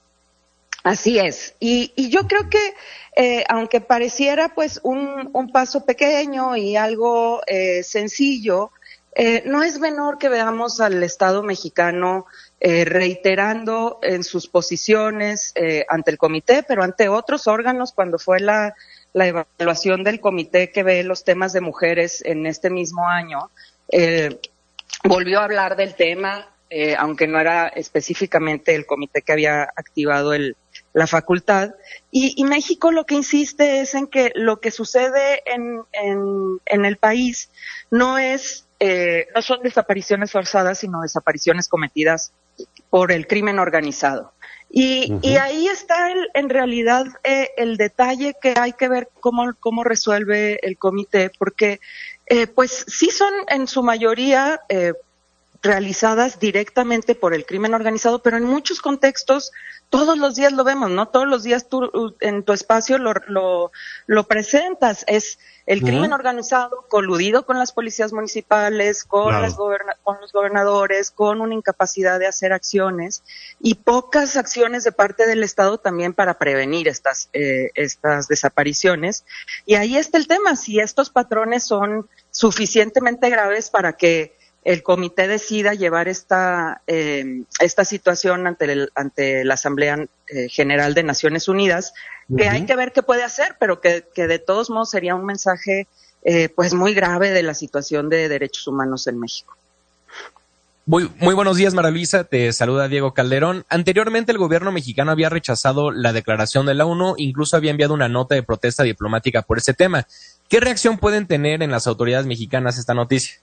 Así es, y, y yo creo que eh, aunque pareciera pues un, un paso pequeño y algo eh, sencillo, eh, no es menor que veamos al Estado mexicano eh, reiterando en sus posiciones eh, ante el comité, pero ante otros órganos. Cuando fue la, la evaluación del comité que ve los temas de mujeres en este mismo año, eh, volvió a hablar del tema, eh, aunque no era específicamente el comité que había activado el la facultad, y, y México lo que insiste es en que lo que sucede en, en, en el país no es, eh, no son desapariciones forzadas, sino desapariciones cometidas por el crimen organizado. Y, uh-huh. y ahí está el, en realidad eh, el detalle que hay que ver cómo, cómo resuelve el comité, porque eh, pues sí son en su mayoría eh, realizadas directamente por el crimen organizado, pero en muchos contextos todos los días lo vemos, ¿no? Todos los días tú en tu espacio lo, lo, lo presentas. Es el uh-huh. crimen organizado coludido con las policías municipales, con, claro. las goberna- con los gobernadores, con una incapacidad de hacer acciones y pocas acciones de parte del Estado también para prevenir estas, eh, estas desapariciones. Y ahí está el tema, si estos patrones son suficientemente graves para que el comité decida llevar esta eh, esta situación ante el, ante la Asamblea eh, General de Naciones Unidas, que uh-huh. hay que ver qué puede hacer, pero que, que de todos modos sería un mensaje eh, pues muy grave de la situación de derechos humanos en México. Muy, muy buenos días, María Luisa. Te saluda Diego Calderón. Anteriormente, el gobierno mexicano había rechazado la declaración de la ONU, incluso había enviado una nota de protesta diplomática por ese tema. ¿Qué reacción pueden tener en las autoridades mexicanas esta noticia?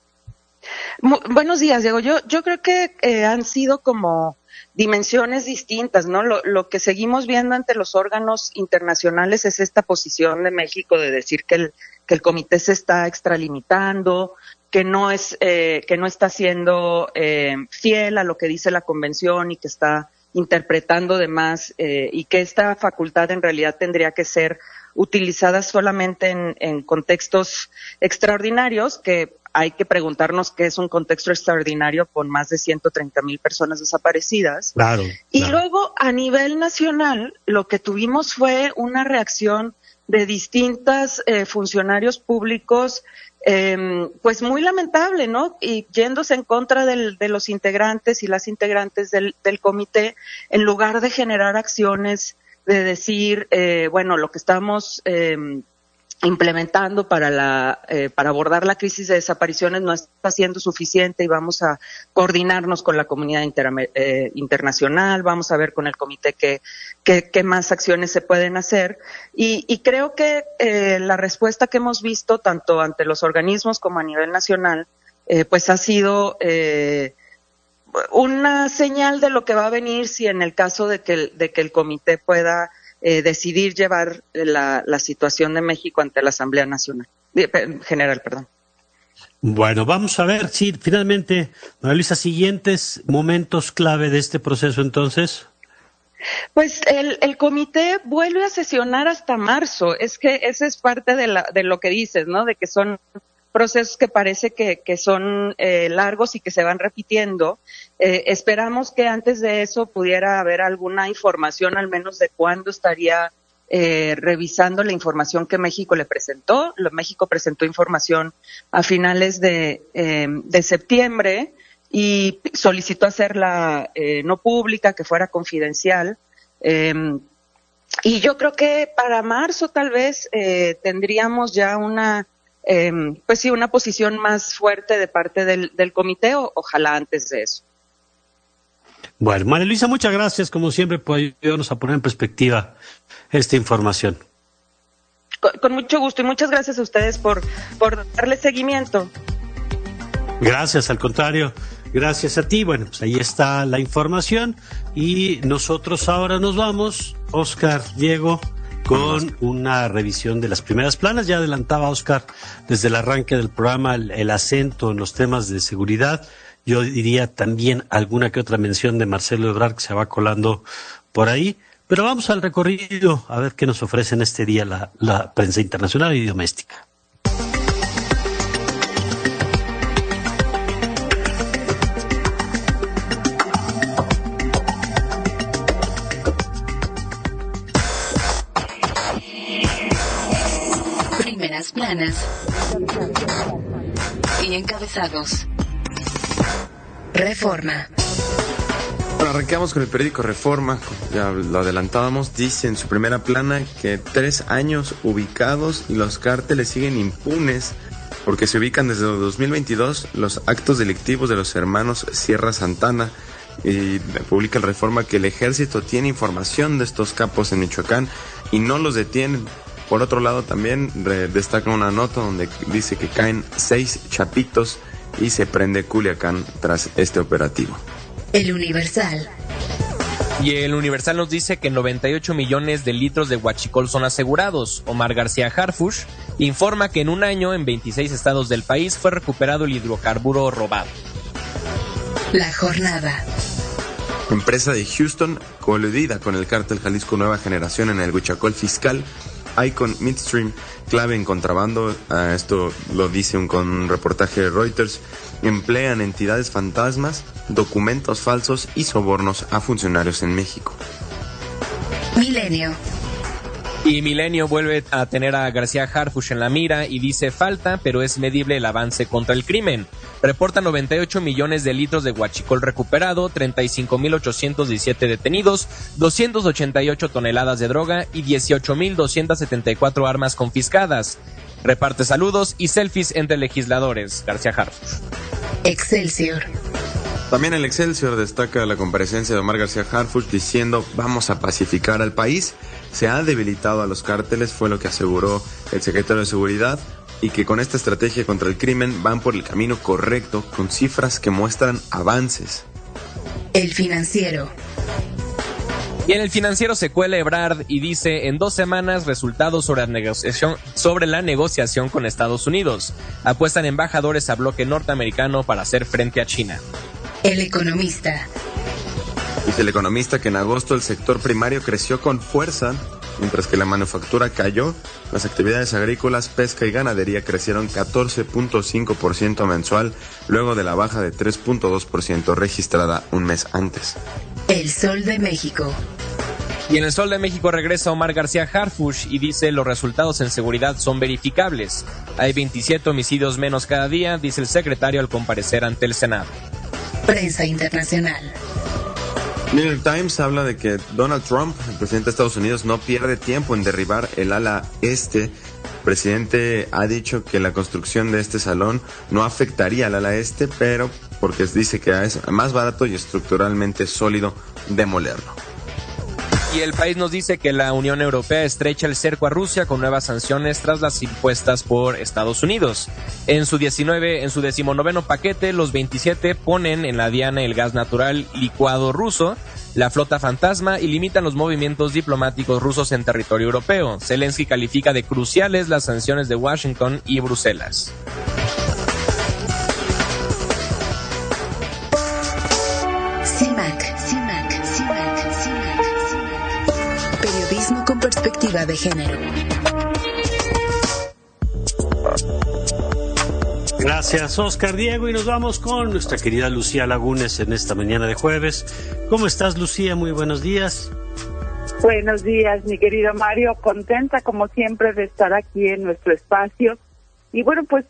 Muy, buenos días, Diego. Yo, yo creo que eh, han sido como dimensiones distintas, ¿no? Lo, lo que seguimos viendo ante los órganos internacionales es esta posición de México de decir que el, que el comité se está extralimitando, que no es eh, que no está siendo eh, fiel a lo que dice la convención y que está interpretando de más eh, y que esta facultad en realidad tendría que ser utilizada solamente en, en contextos extraordinarios, que hay que preguntarnos qué es un contexto extraordinario con más de ciento treinta mil personas desaparecidas. Claro, y claro. luego a nivel nacional lo que tuvimos fue una reacción de distintos eh, funcionarios públicos, eh, pues muy lamentable, ¿no? Y yéndose en contra del, de los integrantes y las integrantes del, del comité, en lugar de generar acciones de decir, eh, bueno, lo que estamos eh, implementando para la eh, para abordar la crisis de desapariciones no está siendo suficiente y vamos a coordinarnos con la comunidad inter, eh, internacional, vamos a ver con el comité qué qué qué más acciones se pueden hacer y, y creo que eh, la respuesta que hemos visto tanto ante los organismos como a nivel nacional eh, pues ha sido eh, una señal de lo que va a venir si en el caso de que el, de que el comité pueda Eh, decidir llevar la, la situación de México ante la Asamblea Nacional, eh, General, perdón. Bueno, vamos a ver si finalmente, María Luisa, siguientes momentos clave de este proceso entonces. Pues el, el comité vuelve a sesionar hasta marzo, es que esa es parte de, la, de lo que dices, ¿no? De que son procesos que parece que, que son eh, largos y que se van repitiendo. Eh, esperamos que antes de eso pudiera haber alguna información, al menos de cuándo estaría eh, revisando la información que México le presentó. Lo, México presentó información a finales de, eh, de septiembre y solicitó hacerla eh, no pública, que fuera confidencial. Eh, y yo creo que para marzo tal vez eh, tendríamos ya una Eh, pues sí, una posición más fuerte de parte del, del comité, o, ojalá antes de eso. Bueno, María Luisa, muchas gracias, como siempre, por ayudarnos a poner en perspectiva esta información. Con, con mucho gusto y muchas gracias a ustedes por, por darle seguimiento. Gracias, al contrario, gracias a ti. Bueno, pues ahí está la información y nosotros ahora nos vamos, Oscar, Diego, con una revisión de las primeras planas. Ya adelantaba Oscar desde el arranque del programa el, el acento en los temas de seguridad. Yo diría también alguna que otra mención de Marcelo Ebrard que se va colando por ahí. Pero vamos al recorrido a ver qué nos ofrece en este día la, la prensa internacional y doméstica. Planas y encabezados. Reforma. Bueno, arrancamos con el periódico Reforma, ya lo adelantábamos, dice en su primera plana que tres años ubicados y los cárteles siguen impunes porque se ubican desde dos mil veintidós los actos delictivos de los hermanos Sierra Santana. Y publica el Reforma que el ejército tiene información de estos capos en Michoacán y no los detienen. Por otro lado, también re- destaca una nota donde dice que caen seis chapitos y se prende Culiacán tras este operativo. El Universal. Y el Universal nos dice que noventa y ocho millones de litros de huachicol son asegurados. Omar García Harfuch informa que en un año en veintiséis estados del país fue recuperado el hidrocarburo robado. La Jornada. Empresa de Houston coludida con el cártel Jalisco Nueva Generación en el huachicol fiscal. Icon Midstream, clave en contrabando, uh, esto lo dice un, con un reportaje de Reuters, emplean entidades fantasmas, documentos falsos y sobornos a funcionarios en México. Milenio. Y Milenio vuelve a tener a García Harfuch en la mira y dice falta, pero es medible el avance contra el crimen. Reporta noventa y ocho millones de litros de huachicol recuperado, treinta y cinco mil ochocientos diecisiete detenidos, doscientas ochenta y ocho toneladas de droga y dieciocho mil doscientas setenta y cuatro armas confiscadas. Reparte saludos y selfies entre legisladores. García Harfuch. Excelsior. También el Excelsior destaca la comparecencia de Omar García Harfuch diciendo vamos a pacificar al país. Se ha debilitado a los cárteles, fue lo que aseguró el secretario de Seguridad, y que con esta estrategia contra el crimen van por el camino correcto, con cifras que muestran avances. El Financiero. Y en el Financiero se cuela Ebrard y dice, en dos semanas resultados sobre la negociación, sobre la negociación con Estados Unidos. Apuestan embajadores a bloque norteamericano para hacer frente a China. El Economista. Dice el Economista que en agosto el sector primario creció con fuerza, mientras que la manufactura cayó. Las actividades agrícolas, pesca y ganadería crecieron catorce punto cinco por ciento mensual, luego de la baja de tres punto dos por ciento registrada un mes antes. El Sol de México. Y en el Sol de México regresa Omar García Harfuch y dice, los resultados en seguridad son verificables. Hay veintisiete homicidios menos cada día, dice el secretario al comparecer ante el Senado. Prensa internacional. New York Times habla de que Donald Trump, el presidente de Estados Unidos, no pierde tiempo en derribar el ala este. El presidente ha dicho que la construcción de este salón no afectaría al ala este, pero porque dice que es más barato y estructuralmente sólido demolerlo. Y el País nos dice que la Unión Europea estrecha el cerco a Rusia con nuevas sanciones tras las impuestas por Estados Unidos. En su diecinueve, en su decimonoveno paquete, los veintisiete ponen en la diana el gas natural licuado ruso, la flota fantasma y limitan los movimientos diplomáticos rusos en territorio europeo. Zelensky califica de cruciales las sanciones de Washington y Bruselas. CIMAC, CIMAC, CIMAC, CIMAC. Periodismo con perspectiva de género. Gracias, Oscar Diego, y nos vamos con nuestra querida Lucía Lagunes en esta mañana de jueves. ¿Cómo estás, Lucía? Muy buenos días. Buenos días, mi querido Mario. Contenta, como siempre, de estar aquí en nuestro espacio. Y bueno, pues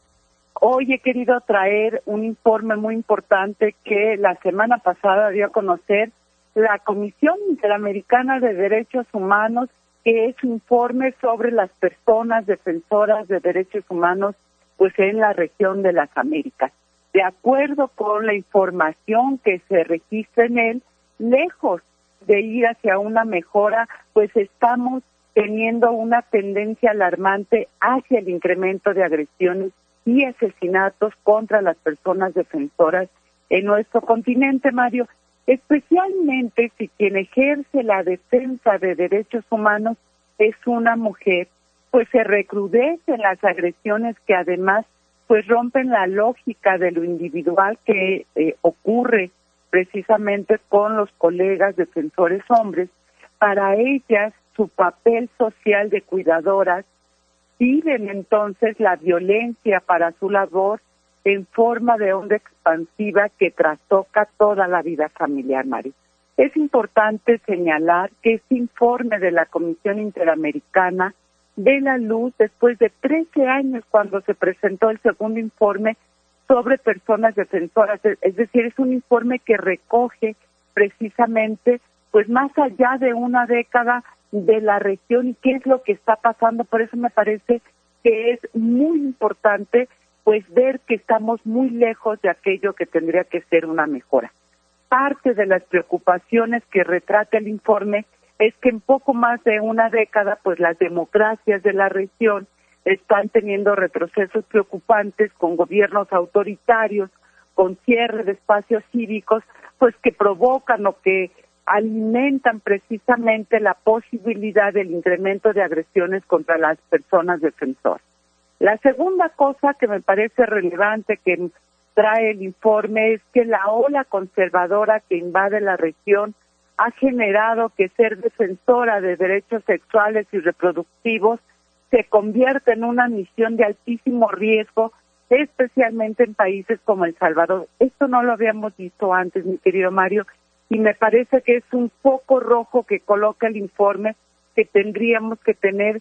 hoy he querido traer un informe muy importante que la semana pasada dio a conocer la Comisión Interamericana de Derechos Humanos, que es un informe sobre las personas defensoras de derechos humanos pues en la región de las Américas. De acuerdo con la información que se registra en él, lejos de ir hacia una mejora, pues estamos teniendo una tendencia alarmante hacia el incremento de agresiones y asesinatos contra las personas defensoras en nuestro continente, Mario. Especialmente si quien ejerce la defensa de derechos humanos es una mujer, pues se recrudecen las agresiones que además pues rompen la lógica de lo individual que eh, ocurre precisamente con los colegas defensores hombres. Para ellas, su papel social de cuidadoras viven entonces la violencia para su labor en forma de onda expansiva que trastoca toda la vida familiar, Mario. Es importante señalar que este informe de la Comisión Interamericana ve la luz después de trece años cuando se presentó el segundo informe sobre personas defensoras. Es decir, es un informe que recoge precisamente, pues más allá de una década de la región y qué es lo que está pasando. Por eso me parece que es muy importante pues ver que estamos muy lejos de aquello que tendría que ser una mejora. Parte de las preocupaciones que retrata el informe es que en poco más de una década, pues las democracias de la región están teniendo retrocesos preocupantes con gobiernos autoritarios, con cierre de espacios cívicos, pues que provocan o que alimentan precisamente la posibilidad del incremento de agresiones contra las personas defensoras. La segunda cosa que me parece relevante que trae el informe es que la ola conservadora que invade la región ha generado que ser defensora de derechos sexuales y reproductivos se convierta en una misión de altísimo riesgo, especialmente en países como El Salvador. Esto no lo habíamos visto antes, mi querido Mario, y me parece que es un foco rojo que coloca el informe que tendríamos que tener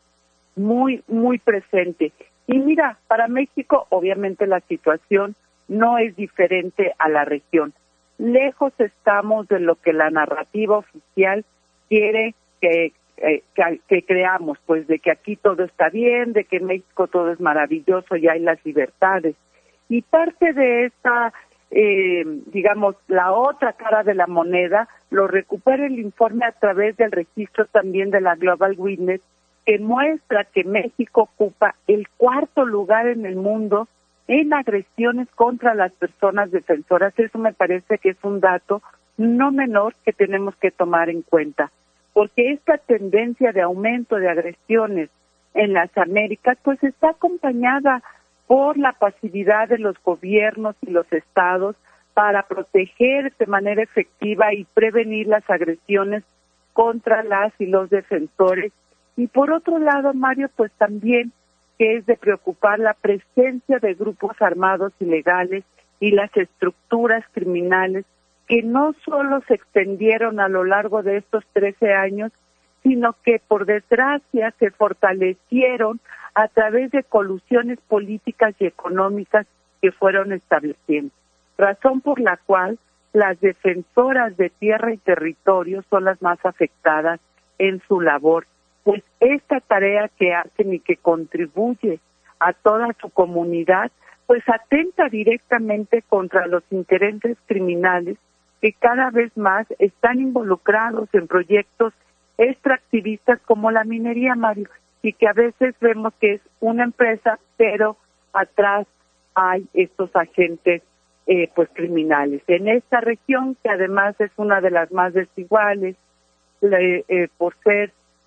muy, muy presente. Y mira, para México, obviamente la situación no es diferente a la región. Lejos estamos de lo que la narrativa oficial quiere que, eh, que, que creamos, pues de que aquí todo está bien, de que en México todo es maravilloso y hay las libertades. Y parte de esta eh, digamos, la otra cara de la moneda, lo recupera el informe a través del registro también de la Global Witness, que muestra que México ocupa el cuarto lugar en el mundo en agresiones contra las personas defensoras. Eso me parece que es un dato no menor que tenemos que tomar en cuenta, porque esta tendencia de aumento de agresiones en las Américas pues está acompañada por la pasividad de los gobiernos y los estados para proteger de manera efectiva y prevenir las agresiones contra las y los defensores. Y por otro lado, Mario, pues también que es de preocupar la presencia de grupos armados ilegales y las estructuras criminales que no solo se extendieron a lo largo de estos trece años, sino que por desgracia se fortalecieron a través de colusiones políticas y económicas que fueron estableciendo. Razón por la cual las defensoras de tierra y territorio son las más afectadas en su labor, pues esta tarea que hacen y que contribuye a toda su comunidad, pues atenta directamente contra los intereses criminales que cada vez más están involucrados en proyectos extractivistas como la minería, Mario, y que a veces vemos que es una empresa, pero atrás hay estos agentes eh, pues criminales. En esta región, que además es una de las más desiguales, le, eh, por ser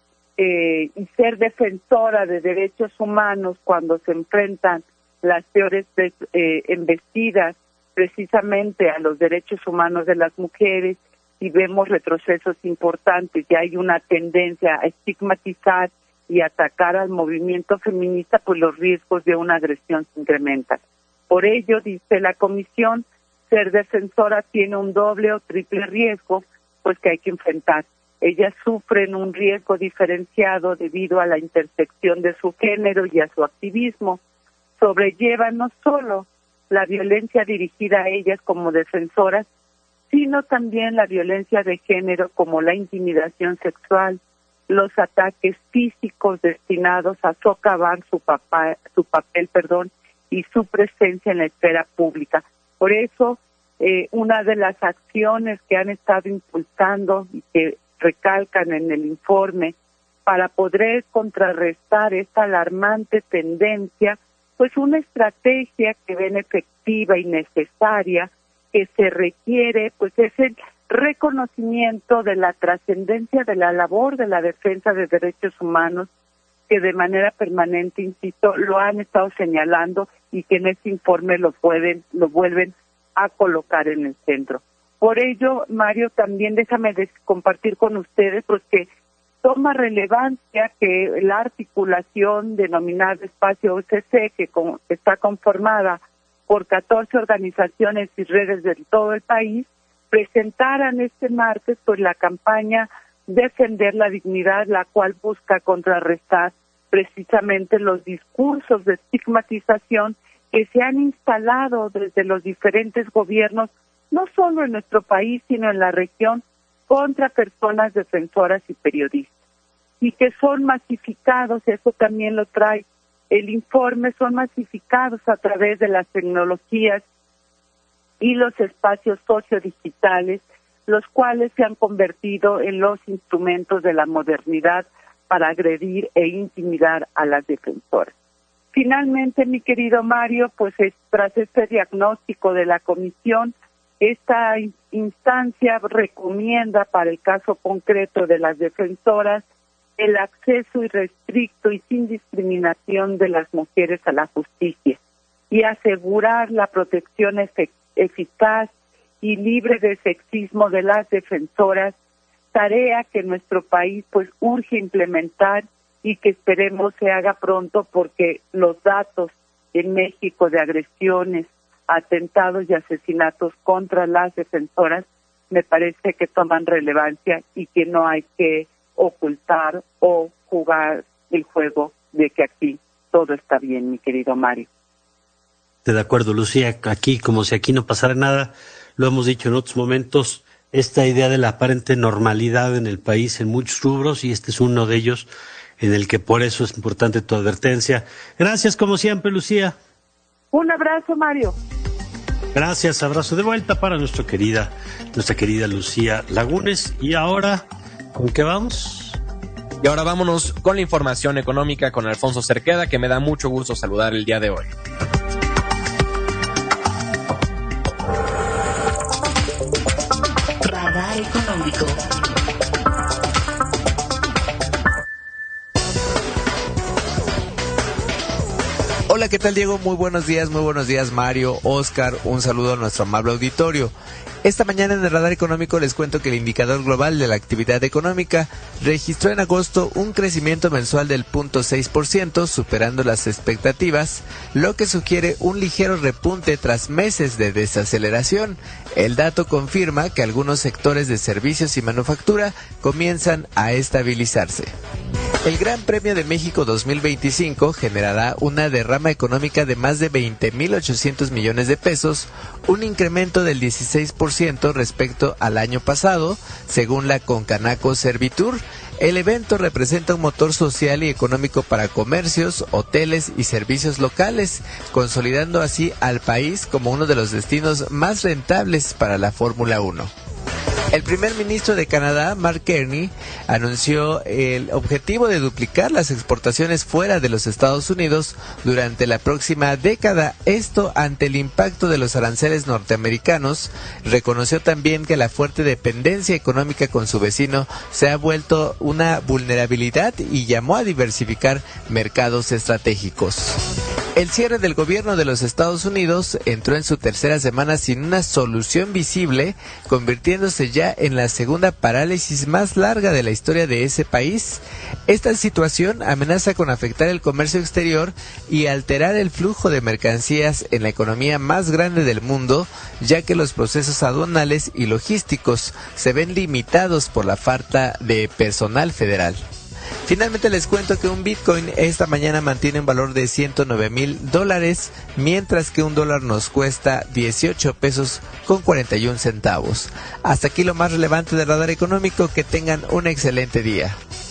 eh, y ser defensora de derechos humanos cuando se enfrentan las peores eh, embestidas precisamente a los derechos humanos de las mujeres, y vemos retrocesos importantes, y hay una tendencia a estigmatizar y atacar al movimiento feminista, pues los riesgos de una agresión se incrementan. Por ello, dice la comisión, ser defensora tiene un doble o triple riesgo, pues que hay que enfrentar. Ellas sufren un riesgo diferenciado debido a la intersección de su género y a su activismo. Sobrellevan no solo la violencia dirigida a ellas como defensoras, sino también la violencia de género como la intimidación sexual, los ataques físicos destinados a socavar su, papá, su papel perdón, y su presencia en la esfera pública. Por eso, eh, una de las acciones que han estado impulsando y que recalcan en el informe para poder contrarrestar esta alarmante tendencia, pues una estrategia que ven efectiva y necesaria que se requiere, pues es el reconocimiento de la trascendencia de la labor de la defensa de derechos humanos, que de manera permanente, insisto, lo han estado señalando y que en este informe lo pueden, lo vuelven a colocar en el centro. Por ello, Mario, también déjame compartir con ustedes, pues que toma relevancia que la articulación denominada Espacio O C C, que con, está conformada por catorce organizaciones y redes de todo el país, presentaran este martes pues la campaña Defender la Dignidad, la cual busca contrarrestar precisamente los discursos de estigmatización que se han instalado desde los diferentes gobiernos, no solo en nuestro país, sino en la región, contra personas defensoras y periodistas, y que son masificados, eso también lo trae el informe, son masificados a través de las tecnologías y los espacios sociodigitales, los cuales se han convertido en los instrumentos de la modernidad para agredir e intimidar a las defensoras. Finalmente, mi querido Mario, pues es, tras este diagnóstico de la comisión, esta instancia recomienda para el caso concreto de las defensoras el acceso irrestricto y sin discriminación de las mujeres a la justicia y asegurar la protección efic- eficaz y libre de sexismo de las defensoras, tarea que nuestro país pues urge implementar y que esperemos se haga pronto, porque los datos en México de agresiones, atentados y asesinatos contra las defensoras me parece que toman relevancia y que no hay que ocultar o jugar el juego de que aquí todo está bien, mi querido Mario. De acuerdo, Lucía, aquí como si aquí no pasara nada, lo hemos dicho en otros momentos, esta idea de la aparente normalidad en el país en muchos rubros, y este es uno de ellos en el que por eso es importante tu advertencia. Gracias como siempre, Lucía. Un abrazo, Mario. Gracias, abrazo de vuelta para nuestra querida, nuestra querida Lucía Lagunes. Y ahora, ¿con qué vamos? Y ahora vámonos con la información económica con Alfonso Cerqueda, que me da mucho gusto saludar el día de hoy. Radar económico. Hola, ¿qué tal, Diego? Muy buenos días, muy buenos días, Mario, Oscar. Un saludo a nuestro amable auditorio. Esta mañana en el Radar Económico les cuento que el indicador global de la actividad económica registró en agosto un crecimiento mensual del cero punto seis por ciento, superando las expectativas, lo que sugiere un ligero repunte tras meses de desaceleración. El dato confirma que algunos sectores de servicios y manufactura comienzan a estabilizarse. El Gran Premio de México dos mil veinticinco generará una derrama económica de más de veinte mil ochocientos millones de pesos, un incremento del dieciséis por ciento respecto al año pasado, según la Concanaco Servitur. El evento representa un motor social y económico para comercios, hoteles y servicios locales, consolidando así al país como uno de los destinos más rentables para la Fórmula uno. El primer ministro de Canadá, Mark Carney, anunció el objetivo de duplicar las exportaciones fuera de los Estados Unidos durante la próxima década, esto ante el impacto de los aranceles norteamericanos. Reconoció también que la fuerte dependencia económica con su vecino se ha vuelto una vulnerabilidad y llamó a diversificar mercados estratégicos. El cierre del gobierno de los Estados Unidos entró en su tercera semana sin una solución visible, convirtiéndose ya en la segunda parálisis más larga de la historia de ese país. Esta situación amenaza con afectar el comercio exterior y alterar el flujo de mercancías en la economía más grande del mundo, ya que los procesos aduanales y logísticos se ven limitados por la falta de personal federal. Finalmente les cuento que un Bitcoin esta mañana mantiene un valor de ciento nueve mil dólares, mientras que un dólar nos cuesta dieciocho pesos con cuarenta y un centavos. Hasta aquí lo más relevante del Radar Económico. Que tengan un excelente día.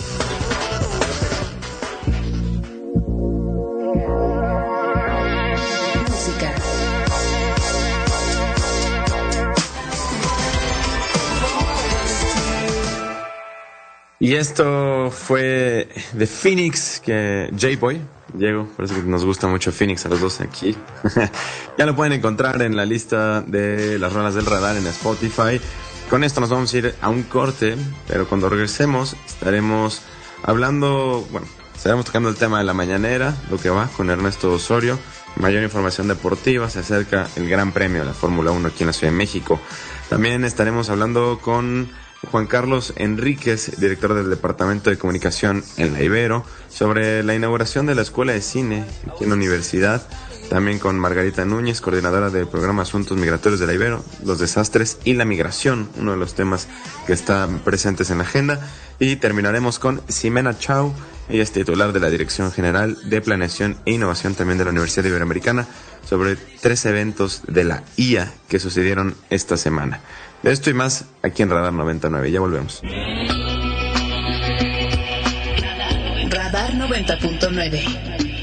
Y esto fue de Phoenix, que J-Boy, Diego, por eso que nos gusta mucho Phoenix a los dos aquí. Ya lo pueden encontrar en la lista de las rolas del radar en Spotify. Con esto nos vamos a ir a un corte, pero cuando regresemos estaremos hablando, bueno, estaremos tocando el tema de la mañanera, lo que va con Ernesto Osorio. Mayor información deportiva, se acerca el Gran Premio de la Fórmula uno aquí en la Ciudad de México. También estaremos hablando con Juan Carlos Enríquez, director del Departamento de Comunicación en la Ibero, sobre la inauguración de la Escuela de Cine aquí en la universidad. También con Margarita Núñez, coordinadora del programa Asuntos Migratorios de la Ibero, los desastres y la migración, uno de los temas que están presentes en la agenda. Y terminaremos con Ximena Chau, ella es titular de la Dirección General de Planeación e Innovación también de la Universidad Iberoamericana, sobre tres eventos de la I A que sucedieron esta semana. De esto y más aquí en Radar noventa y nueve. Ya volvemos. Radar noventa punto nueve.